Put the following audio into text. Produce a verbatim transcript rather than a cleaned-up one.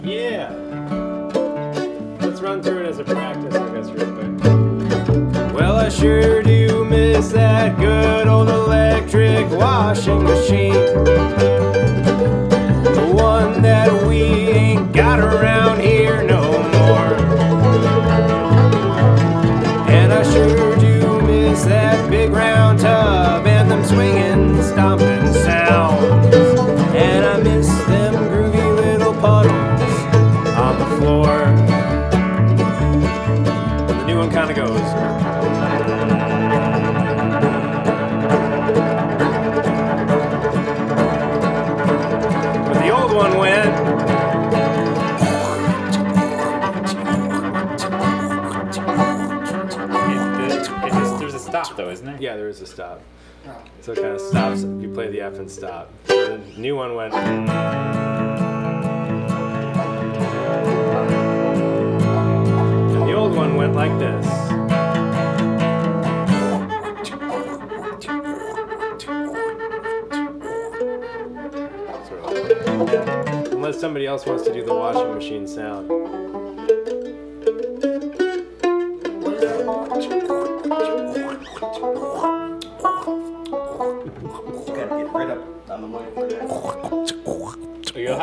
Yeah. Let's run through it as a practice, I guess, real quick. Well, I sure do miss that good old electric washing machine. The one that we ain't got around here no more. And I sure do miss that big round tub and them swinging, stomping sounds. And I miss them groovy little puddles on the floor. The new one kind of goes. But the old one went. It, it, it just, there's a stop though, isn't there? Yeah, there is a stop. So it kind of stops. You play the F and stop. So the new one went. And the old one went like this. Sort of. Unless somebody else wants to do the washing machine sound.